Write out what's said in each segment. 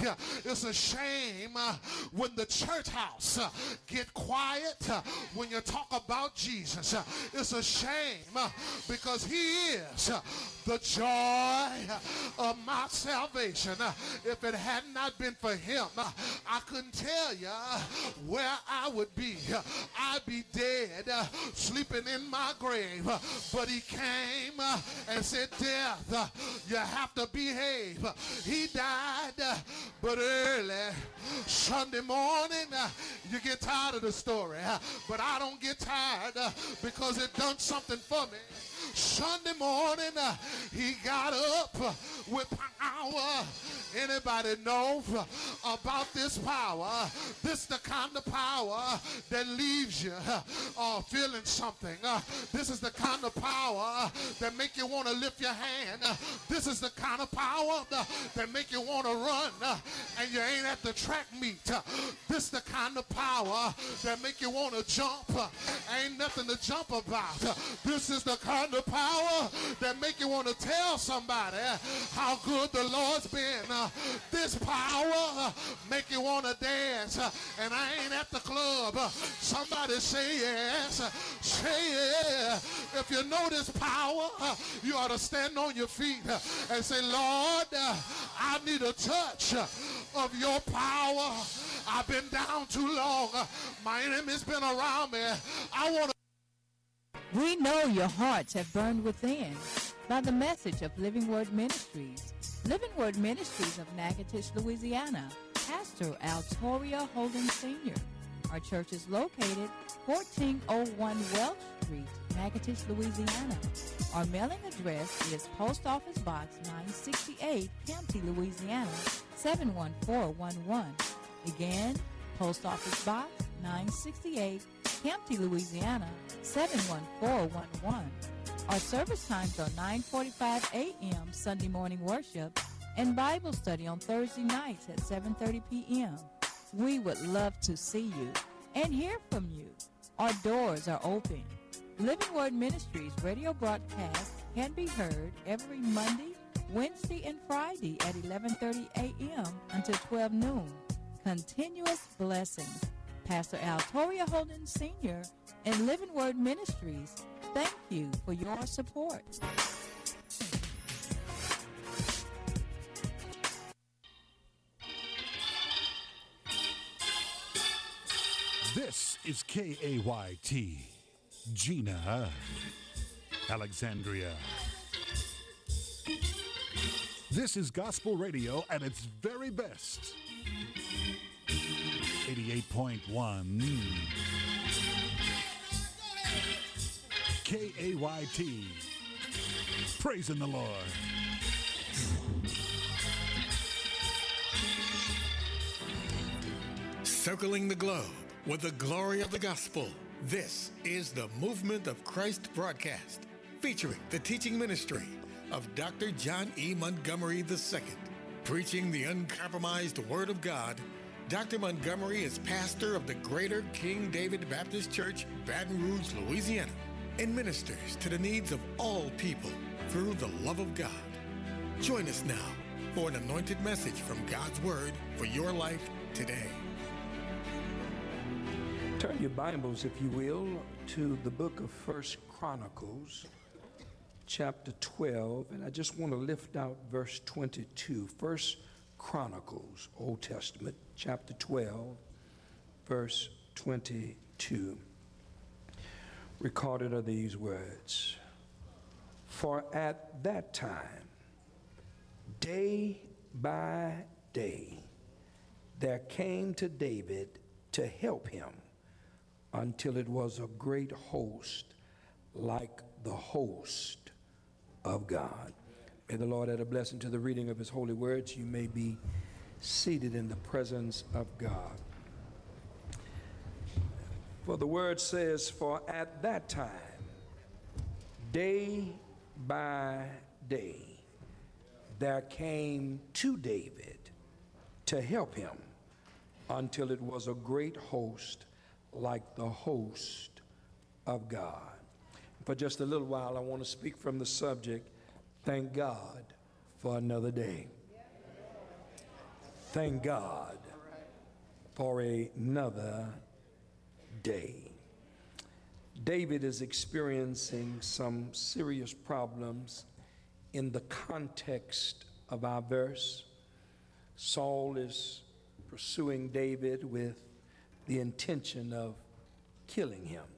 It's a shame when the church house get quiet when you talk about Jesus. It's a shame because he is the joy of my salvation. If it had not been for him, I couldn't tell you where I would be. I'd be dead, sleeping in my grave. But he came and said, death, you have to behave. He died, but early Sunday morning, you get tired of the story. But I don't get tired because it done something for me. Sunday morning, he got up with power. Anybody know about this power? This is the kind of power that leaves you feeling something. This is the kind of power that make you want to lift your hand. This is the kind of power that make you want to run and you ain't at the track meet. This is the kind of power that make you want to jump. Ain't nothing to jump about. This is the kind of power that make you want to tell somebody how good the Lord's been. This power make you want to dance, and I ain't at the club. Somebody say yes, say yeah. If you know this power, you ought to stand on your feet and say, Lord, I need a touch of your power. I've been down too long. My enemy's been around me. I want to. We know your hearts have burned within by the message of Living Word Ministries. Living Word Ministries of Natchitoches, Louisiana. Pastor Altoria Holden Sr. Our church is located 1401 Welch Street, Natchitoches, Louisiana. Our mailing address is Post Office Box 968, Campty, Louisiana, 71411. Again, Post Office Box 968, Campty, Louisiana, 71411. Our service times are 9:45 a.m. Sunday morning worship and Bible study on Thursday nights at 7:30 p.m. We would love to see you and hear from you. Our doors are open. Living Word Ministries radio broadcast can be heard every Monday, Wednesday, and Friday at 11:30 a.m. until 12 noon. Continuous blessings. Pastor Altoria Holden Sr. and Living Word Ministries, thank you for your support. This is KAYT, Gina, Alexandria. This is gospel radio at its very best. 88.1 KAYT. Praising the Lord. Circling the globe with the glory of the gospel. This is the Movement of Christ broadcast, featuring the teaching ministry of Dr. John E. Montgomery II. Preaching the uncompromised Word of God, Dr. Montgomery is pastor of the Greater King David Baptist Church, Baton Rouge, Louisiana, and ministers to the needs of all people through the love of God. Join us now for an anointed message from God's Word for your life today. Turn your Bibles, if you will, to the book of 1 Chronicles, chapter 12, and I just want to lift out verse 22. 1 Chronicles, Old Testament, chapter 12, verse 22. Recorded are these words: For at that time, day by day, there came to David to help him, until it was a great host, like the host of God. May the Lord add a blessing to the reading of his holy words. You may be seated in the presence of God. For the word says, for at that time, day by day, there came to David to help him, until it was a great host, like the host of God. For just a little while, I want to speak from the subject, thank God for another day. Thank God for another day. David is experiencing some serious problems in the context of our verse. Saul is pursuing David with the intention of killing him.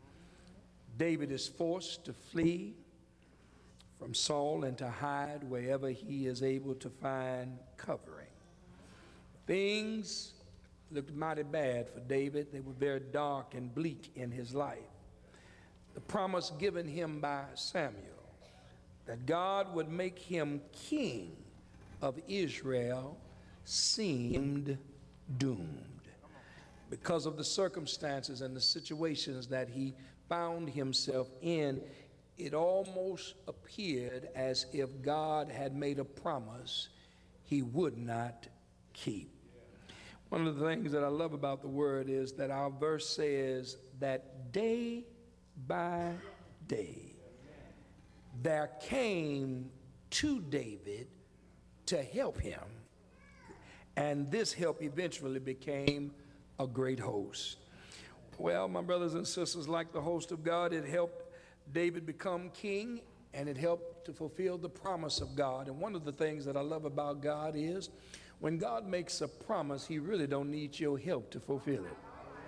David is forced to flee from Saul and to hide wherever he is able to find covering. Things looked mighty bad for David. They were very dark and bleak in his life. The promise given him by Samuel that God would make him king of Israel seemed doomed because of the circumstances and the situations that he found himself in. It almost appeared as if God had made a promise he would not keep. One of the things that I love about the word is that our verse says that day by day there came to David to help him, and this help eventually became a great host. Well, my brothers and sisters, like the host of God, it helped David become king, and it helped to fulfill the promise of God. And one of the things that I love about God is when God makes a promise, he really don't need your help to fulfill it.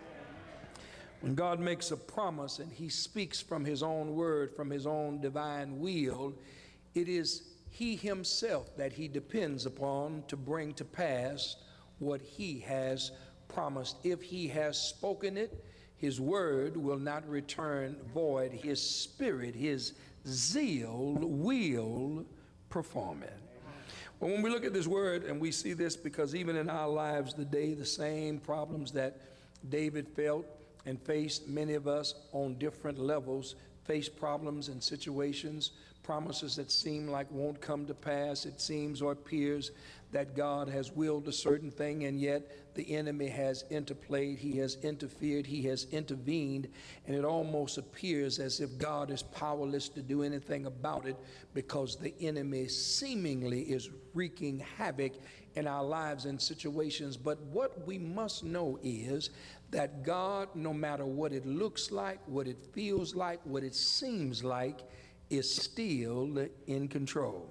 When God makes a promise and he speaks from his own word, from his own divine will, it is he himself that he depends upon to bring to pass what he has promised. If he has spoken it, his word will not return void. His spirit, his zeal will perform it. But when we look at this word, and we see this because even in our lives today, the same problems that David felt and faced, many of us on different levels face problems and situations, promises that seem like won't come to pass. It seems or appears that God has willed a certain thing, and yet the enemy has interplayed, he has interfered, he has intervened, and it almost appears as if God is powerless to do anything about it because the enemy seemingly is wreaking havoc in our lives and situations. But what we must know is that God, no matter what it looks like, what it feels like, what it seems like, is still in control.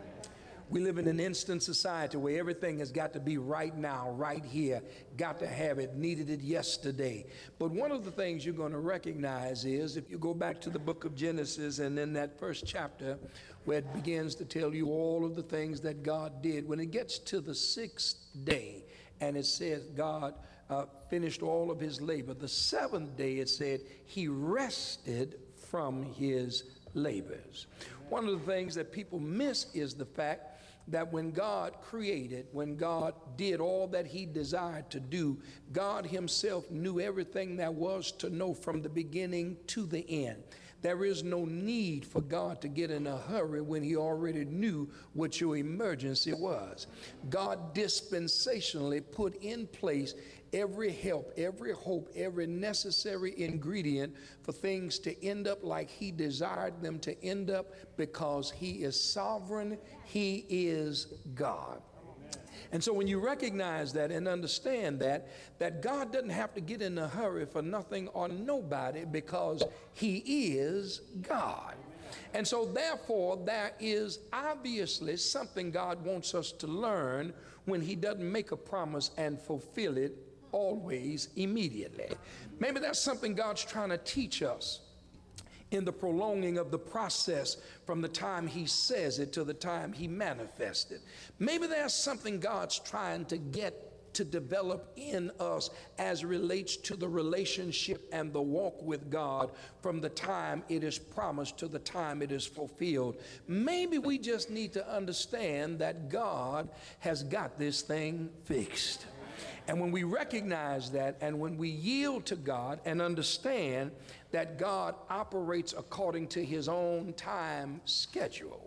We live in an instant society where everything has got to be right now, right here, got to have it, needed it yesterday. But one of the things you're going to recognize is if you go back to the book of Genesis and in that first chapter where it begins to tell you all of the things that God did, when it gets to the sixth day and it says God finished all of his labor, the seventh day it said he rested from his labors. One of the things that people miss is the fact that when God created, when God did all that he desired to do, God himself knew everything there was to know from the beginning to the end. There is no need for God to get in a hurry when he already knew what your emergency was. God dispensationally put in place every help, every hope, every necessary ingredient for things to end up like he desired them to end up because he is sovereign, he is God. And so when you recognize that and understand that God doesn't have to get in a hurry for nothing or nobody because he is God. And so therefore there is obviously something God wants us to learn when he doesn't make a promise and fulfill it always immediately. Maybe that's something God's trying to teach us in the prolonging of the process from the time he says it to the time he manifests it. Maybe there's something God's trying to get to develop in us as relates to the relationship and the walk with God from the time it is promised to the time it is fulfilled. Maybe we just need to understand that God has got this thing fixed. And when we recognize that and when we yield to God and understand that God operates according to his own time schedule,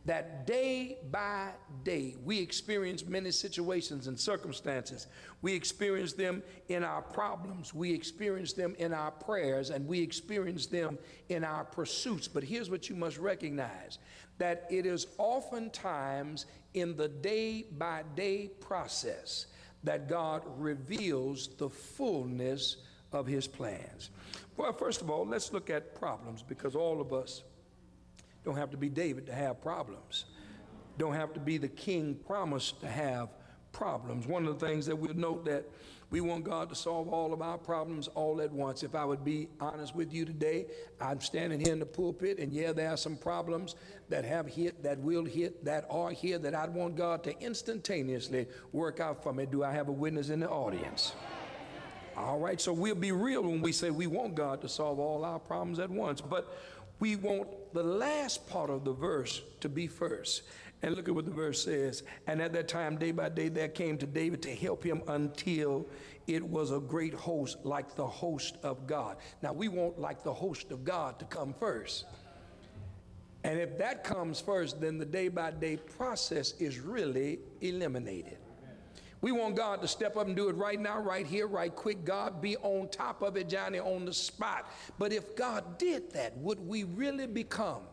that day by day we experience many situations and circumstances. We experience them in our problems, we experience them in our prayers, and we experience them in our pursuits. But here's what you must recognize, that it is oftentimes in the day by day process that God reveals the fullness of his plans. Well, first of all, let's look at problems, because all of us don't have to be David to have problems. Don't have to be the king promised to have problems. One of the things that we'll note, that we want God to solve all of our problems all at once. If I would be honest with you today, I'm standing here in the pulpit, and yeah, there are some problems that have hit, that will hit, that are here, that I'd want God to instantaneously work out for me. Do I have a witness in the audience? All right, so we'll be real when we say we want God to solve all our problems at once, but we want the last part of the verse to be first. And look at what the verse says. And at that time, day by day, there came to David to help him until it was a great host, like the host of God. Now, we want like the host of God to come first. And if that comes first, then the day by day process is really eliminated. We want God to step up and do it right now, right here, right quick. God, be on top of it, Johnny, on the spot. But if God did that, would we really become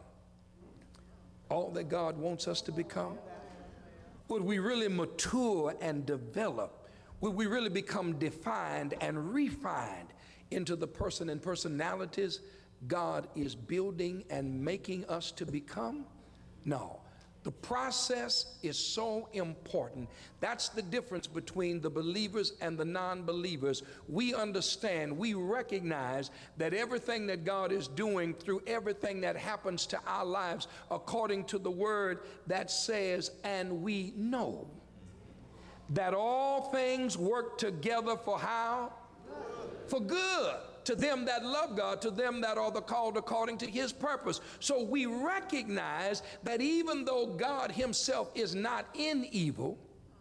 all that God wants us to become? Would we really mature and develop? Would we really become defined and refined into the person and personalities God is building and making us to become? No. The process is so important. That's the difference between the believers and the non-believers. We understand, we recognize that everything that God is doing through everything that happens to our lives, according to the word that says, and we know that all things work together for how? For good. To them that love God, to them that are the called according to his purpose. So we recognize that even though God himself is not in evil,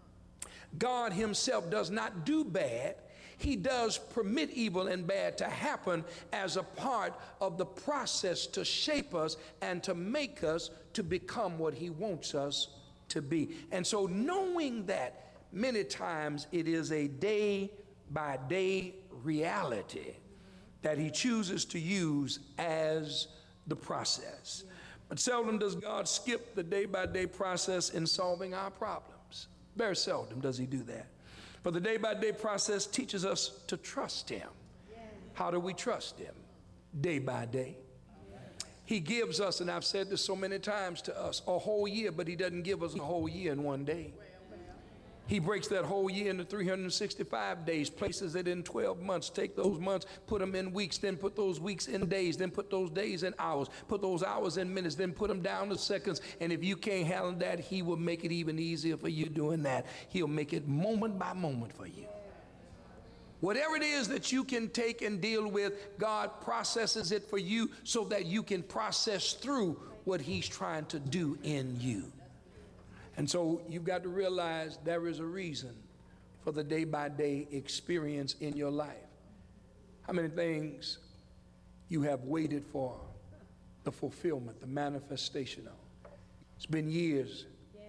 God himself does not do bad, he does permit evil and bad to happen as a part of the process to shape us and to make us to become what he wants us to be. And so knowing that, many times it is a day by day reality that he chooses to use as the process. But seldom does God skip the day-by-day process in solving our problems. Very seldom does he do that. For the day-by-day process teaches us to trust him. How do we trust him? Day by day. He gives us, and I've said this so many times to us, a whole year, but he doesn't give us a whole year in one day. He breaks that whole year into 365 days, places it in 12 months, take those months, put them in weeks, then put those weeks in days, then put those days in hours, put those hours in minutes, then put them down to seconds. And if you can't handle that, he will make it even easier for you doing that. He'll make it moment by moment for you. Whatever it is that you can take and deal with, God processes it for you so that you can process through what he's trying to do in you. And so you've got to realize there is a reason for the day-by-day experience in your life. How many things you have waited for the fulfillment, the manifestation of? It's been years.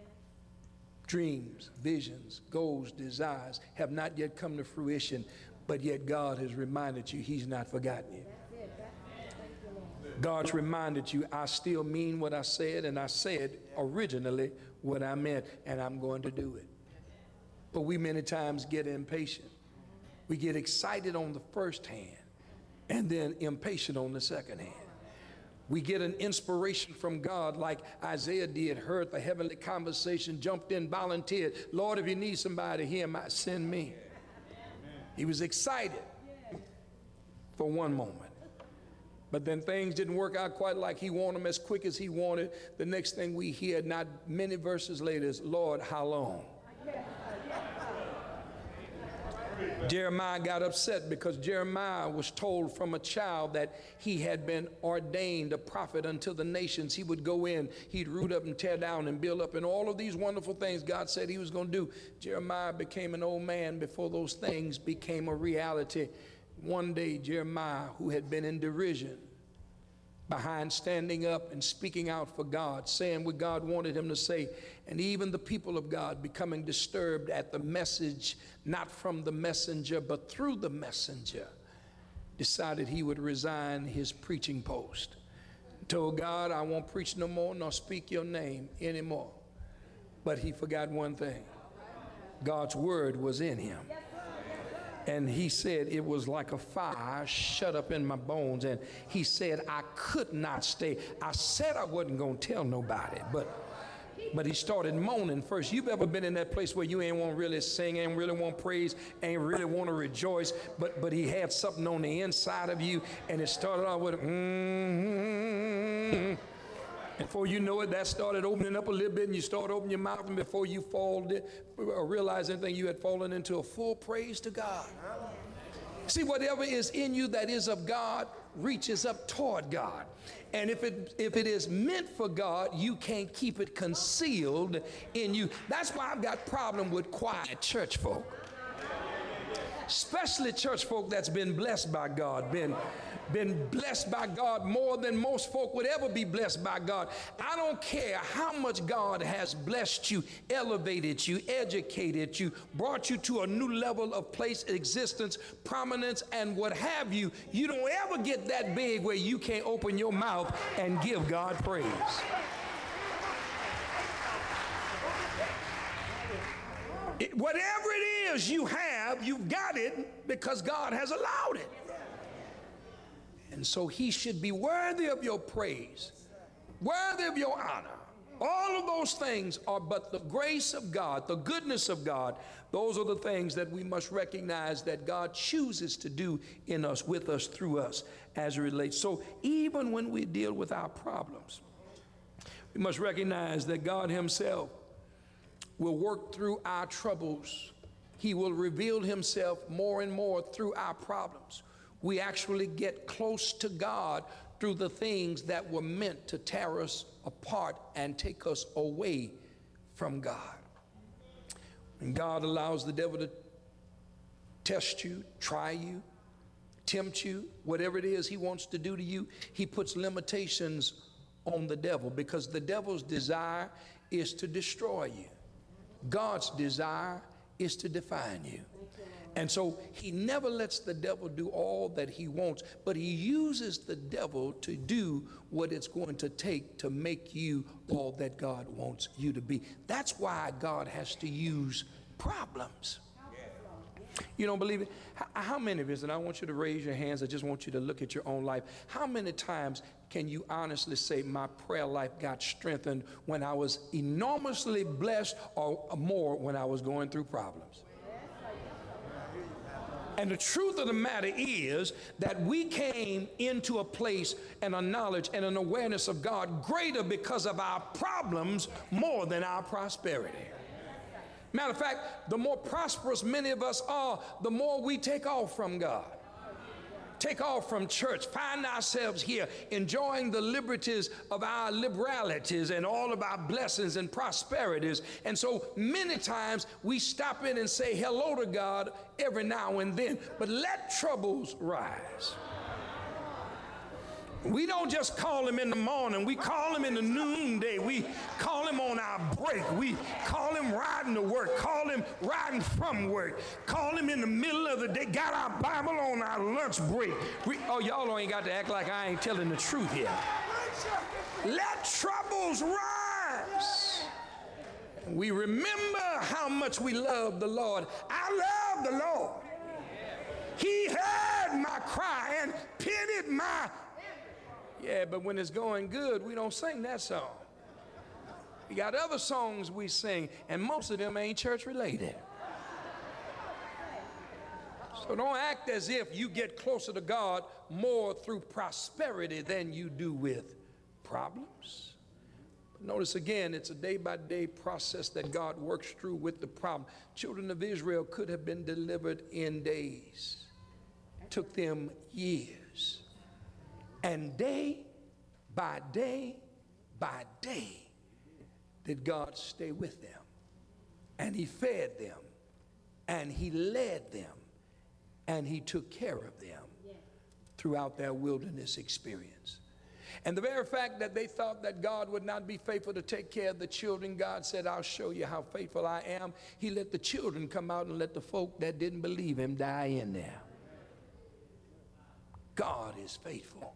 Dreams, visions, goals, desires have not yet come to fruition, but yet God has reminded you he's not forgotten you. God's reminded you, I still mean what I said, and I said originally what I meant, and I'm going to do it. But we many times get impatient. We get excited on the first hand and then impatient on the second hand. We get an inspiration from God like Isaiah did, heard the heavenly conversation, jumped in, volunteered. Lord, if you need somebody here, send me. He was excited for one moment. But then things didn't work out quite like he wanted them as quick as he wanted. The next thing we hear, not many verses later, is, Lord, how long? Jeremiah got upset because Jeremiah was told from a child that he had been ordained a prophet unto the nations. He would go in, he'd root up and tear down and build up, and all of these wonderful things God said he was going to do. Jeremiah became an old man before those things became a reality. One day, Jeremiah, who had been in derision, behind standing up and speaking out for God, saying what God wanted him to say, and even the people of God becoming disturbed at the message, not from the messenger, but through the messenger, decided he would resign his preaching post. Told God, I won't preach no more, nor speak your name anymore. But he forgot one thing. God's word was in him. And he said it was like a fire shut up in my bones. And he said I could not stay. I said I wasn't going to tell nobody, but he started moaning first. You've ever been in that place where you ain't want to really sing, ain't really want to praise, ain't really want to rejoice, but he had something on the inside of you, and it started off with and before you know it, that started opening up a little bit, and you start opening your mouth, and before you realize anything, you had fallen into a full praise to God. See, whatever is in you that is of God reaches up toward God. And if it is meant for God, you can't keep it concealed in you. That's why I've got problem with quiet church folk. Especially church folk that's been blessed by God, been blessed by God more than most folk would ever be blessed by God. I don't care how much God has blessed you, elevated you, educated you, brought you to a new level of place, existence, prominence, and what have you. You don't ever get that big where you can't open your mouth and give God praise. Whatever it is you have, you've got it because God has allowed it. And so he should be worthy of your praise, worthy of your honor. All of those things are but the grace of God, the goodness of God. Those are the things that we must recognize that God chooses to do in us, with us, through us, as it relates. So even when we deal with our problems, we must recognize that God himself will work through our troubles. He will reveal himself more and more through our problems. We actually get close to God through the things that were meant to tear us apart and take us away from God. When God allows the devil to test you, try you, tempt you, whatever it is he wants to do to you, he puts limitations on the devil, because the devil's desire is to destroy you. God's desire is to define you. And so he never lets the devil do all that he wants, but he uses the devil to do what it's going to take to make you all that God wants you to be. That's why God has to use problems. You don't believe it? How many of us, and I want you to raise your hands, I just want you to look at your own life. How many times can you honestly say my prayer life got strengthened when I was enormously blessed, or more when I was going through problems? And the truth of the matter is that we came into a place and a knowledge and an awareness of God greater because of our problems more than our prosperity. Matter of fact, the more prosperous many of us are, the more we take off from God. Take off from church, find ourselves here enjoying the liberties of our liberalities and all of our blessings and prosperities. And so many times we stop in and say hello to God every now and then, but let troubles rise. We don't just call him in the morning. We call him in the noonday. We call him on our break. We call him riding to work. Call him riding from work. Call him in the middle of the day. Got our Bible on our lunch break. Y'all ain't got to act like I ain't telling the truth here. Let troubles rise. We remember how much we love the Lord. I love the Lord. He heard my cry and pitied my... Yeah, but when it's going good, we don't sing that song. We got other songs we sing, and most of them ain't church related. So don't act as if you get closer to God more through prosperity than you do with problems. But notice again, it's a day-by-day process that God works through with the problem. Children of Israel could have been delivered in days. It took them years. And day by day by day did God stay with them. And he fed them. And he led them. And he took care of them throughout their wilderness experience. And the very fact that they thought that God would not be faithful to take care of the children, God said, I'll show you how faithful I am. He let the children come out and let the folk that didn't believe him die in there. God is faithful.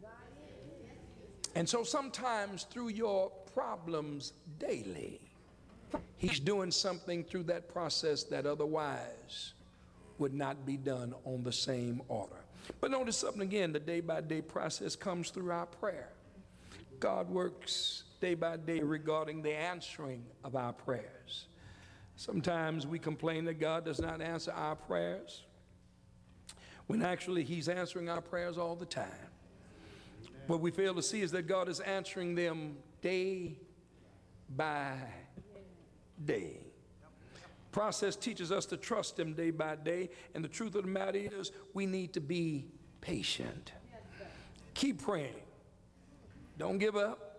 And so sometimes through your problems daily, he's doing something through that process that otherwise would not be done on the same order. But notice something again, the day-by-day process comes through our prayer. God works day by day regarding the answering of our prayers. Sometimes we complain that God does not answer our prayers, when actually he's answering our prayers all the time. What we fail to see is that God is answering them day by day. Process teaches us to trust him day by day, and the truth of the matter is we need to be patient. Keep praying. Don't give up.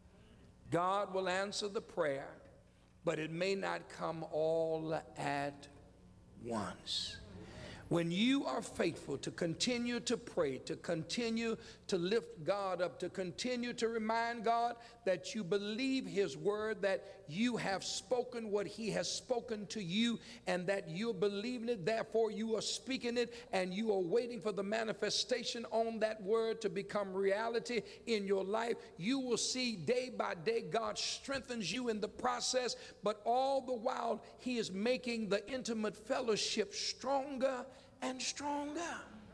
God will answer the prayer, but it may not come all at once. When you are faithful to continue to pray, to continue to lift God up, to continue to remind God that you believe his word, that you have spoken what he has spoken to you, and that you're believing it, therefore you are speaking it, and you are waiting for the manifestation on that word to become reality in your life, you will see day by day God strengthens you in the process, but all the while he is making the intimate fellowship stronger and stronger,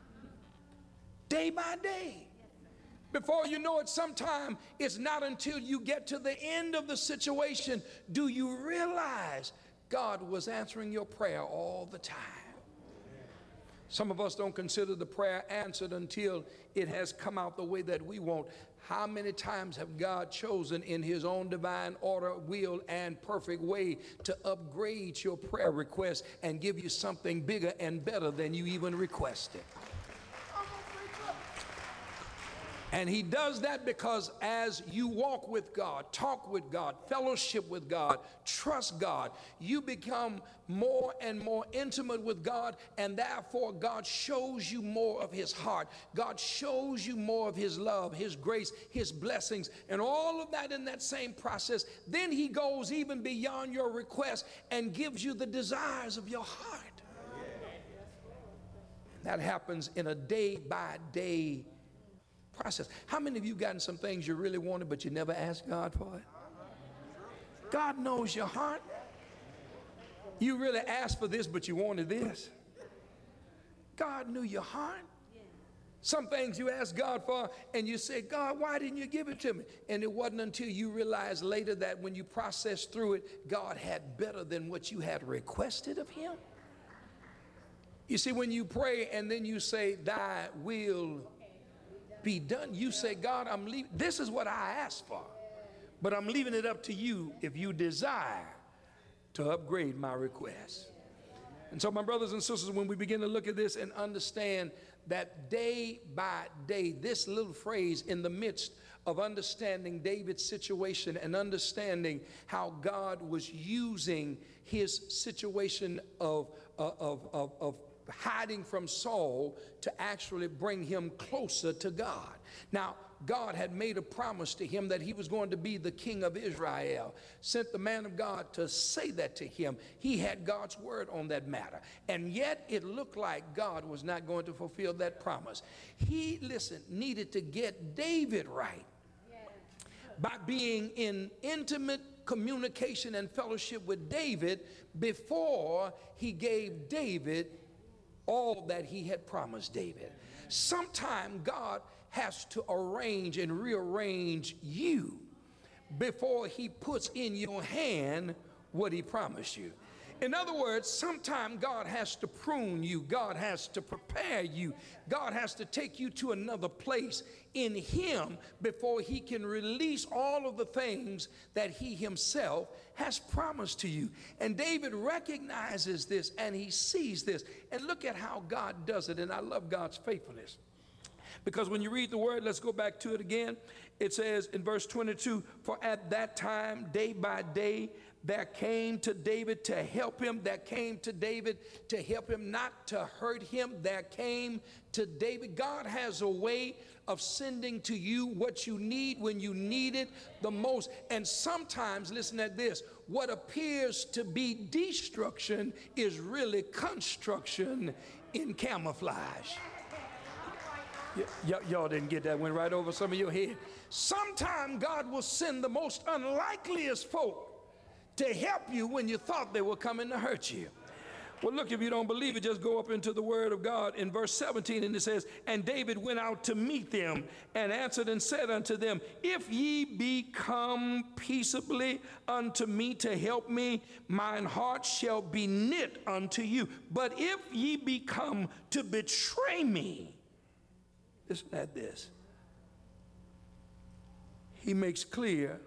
day by day. Before you know it, sometime it's not until you get to the end of the situation do you realize God was answering your prayer all the time. Some of us don't consider the prayer answered until it has come out the way that we want. How many times have God chosen in his own divine order, will, and perfect way to upgrade your prayer request and give you something bigger and better than you even requested? And he does that because as you walk with God, talk with God, fellowship with God, trust God, you become more and more intimate with God, and therefore God shows you more of his heart. God shows you more of his love, his grace, his blessings, and all of that in that same process. Then he goes even beyond your request and gives you the desires of your heart. That happens in a day-by-day process. How many of you gotten some things you really wanted but you never asked God for it? God knows your heart. You really asked for this but you wanted this. God knew your heart. Some things you asked God for and you said, God, why didn't you give it to me? And it wasn't until you realized later that when you processed through it, God had better than what you had requested of him. You see, when you pray and then you say, thy will be done, you say, God, I'm leaving. This is what I asked for, but I'm leaving it up to you if you desire to upgrade my request. And so, my brothers and sisters, when we begin to look at this and understand that day by day, this little phrase in the midst of understanding David's situation and understanding how God was using his situation of hiding from Saul to actually bring him closer to God. Now, God had made a promise to him that he was going to be the king of Israel. Sent the man of God to say that to him. He had God's word on that matter. And yet it looked like God was not going to fulfill that promise. He, listen, needed to get David right by being in intimate communication and fellowship with David before he gave David all that he had promised David. Sometime God has to arrange and rearrange you before he puts in your hand what he promised you. In other words, sometime God has to prune you. God has to prepare you. God has to take you to another place in him before he can release all of the things that he himself has promised to you. And David recognizes this and he sees this. And look at how God does it. And I love God's faithfulness. Because when you read the word, let's go back to it again. It says in verse 22, for at that time, day by day, that came to David to help him, that came to David to help him, not to hurt him, that came to David. God has a way of sending to you what you need when you need it the most. And sometimes, listen at this, what appears to be destruction is really construction in camouflage. Y'all didn't get that, went right over some of your head. Sometimes God will send the most unlikeliest folk to help you when you thought they were coming to hurt you. Well, look, if you don't believe it, just go up into the word of God in verse 17, and it says, and David went out to meet them and answered and said unto them, if ye be come peaceably unto me to help me, mine heart shall be knit unto you. But if ye be come to betray me, listen at this. He makes clear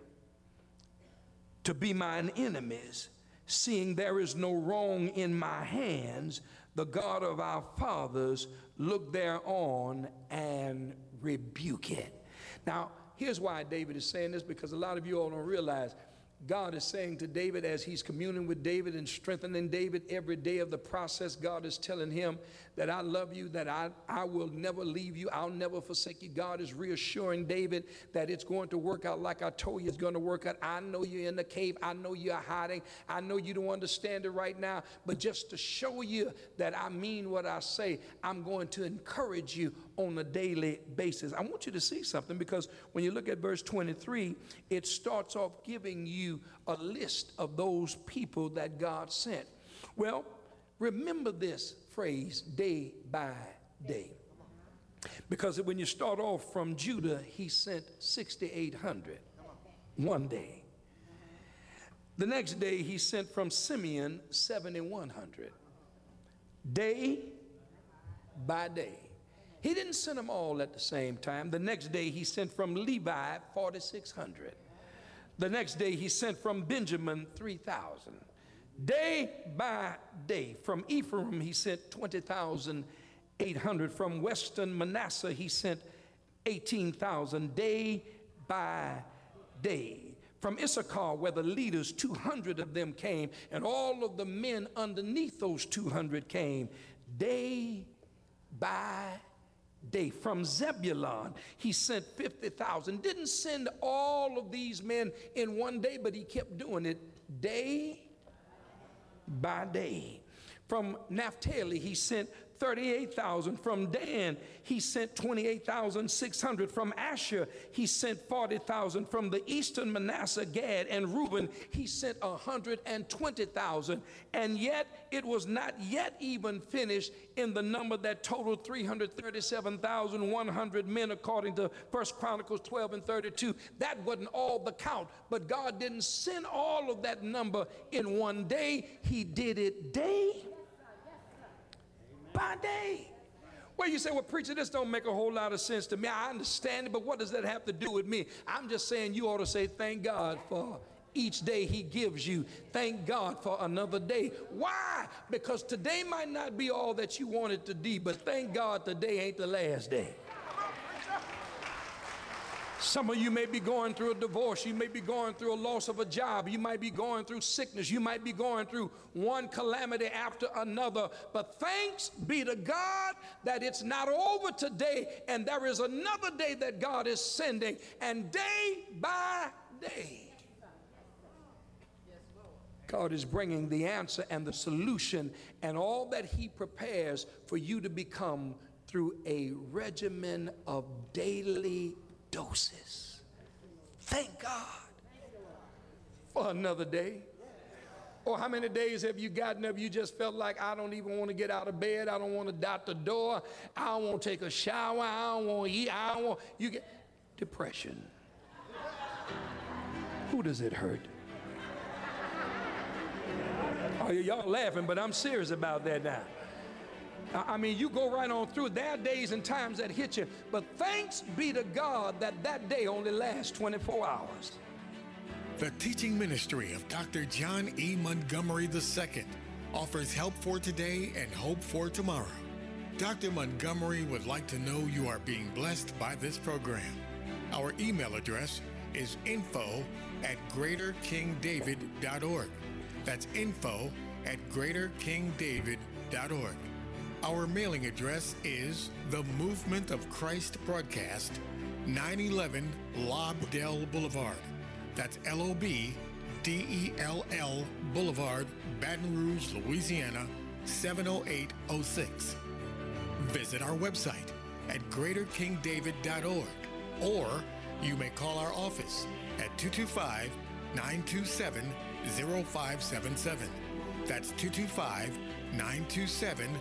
to be mine enemies, seeing there is no wrong in my hands, the God of our fathers look thereon and rebuke it. Now, here's why David is saying this, because a lot of you all don't realize God is saying to David, as he's communing with David and strengthening David every day of the process, God is telling him that I love you, that I will never leave you, I'll never forsake you. God is reassuring David that it's going to work out like I told you it's going to work out. I know you're in the cave, I know you're hiding, I know you don't understand it right now, but just to show you that I mean what I say, I'm going to encourage you on a daily basis. I want you to see something, because when you look at verse 23, it starts off giving you a list of those people that God sent. Well, remember this phrase, day by day, because when you start off from Judah, he sent 6,800 one day. The next day he sent from Simeon 7,100, day by day. He didn't send them all at the same time. The next day he sent from Levi 4,600. The next day he sent from Benjamin 3,000. Day by day. From Ephraim he sent 20,800. From western Manasseh he sent 18,000. Day by day. From Issachar, where the leaders, 200 of them came, and all of the men underneath those 200 came. Day by day. From Zebulun, he sent 50,000. Didn't send all of these men in one day, but he kept doing it day by day. From Naphtali, he sent 38,000. From Dan, he sent 28,600. From Asher, he sent 40,000. From the eastern Manasseh, Gad, and Reuben, he sent 120,000. And yet, it was not yet even finished in the number that totaled 337,100 men, according to 1 Chronicles 12 and 32. That wasn't all the count, but God didn't send all of that number in one day. He did it day by day. Well, you say, well, preacher, this don't make a whole lot of sense to me. I understand it, but what does that have to do with me? I'm just saying you ought to say, thank God for each day he gives you. Thank God for another day. Why? Because today might not be all that you want it to be, but thank God today ain't the last day. Some of you may be going through a divorce. You may be going through a loss of a job. You might be going through sickness. You might be going through one calamity after another. But thanks be to God that it's not over today, and there is another day that God is sending. And day by day, God is bringing the answer and the solution and all that he prepares for you to become through a regimen of daily doses. Thank God for another day. Or how many days have you gotten up, you just felt like, I don't even want to get out of bed, I don't want to dot the door, I don't want to take a shower, I don't want to eat, I don't want, you get depression. Who does it hurt? Oh, y'all laughing, but I'm serious about that now. I mean, you go right on through. There are days and times that hit you, but thanks be to God that that day only lasts 24 hours. The teaching ministry of Dr. John E. Montgomery II offers help for today and hope for tomorrow. Dr. Montgomery would like to know you are being blessed by this program. Our email address is info at greaterkingdavid.org. That's info at greaterkingdavid.org. Our mailing address is The Movement of Christ Broadcast, 911 Lobdell Boulevard. That's Lobdell Boulevard, Baton Rouge, Louisiana, 70806. Visit our website at greaterkingdavid.org, or you may call our office at 225-927-0577. That's 225-927-0577.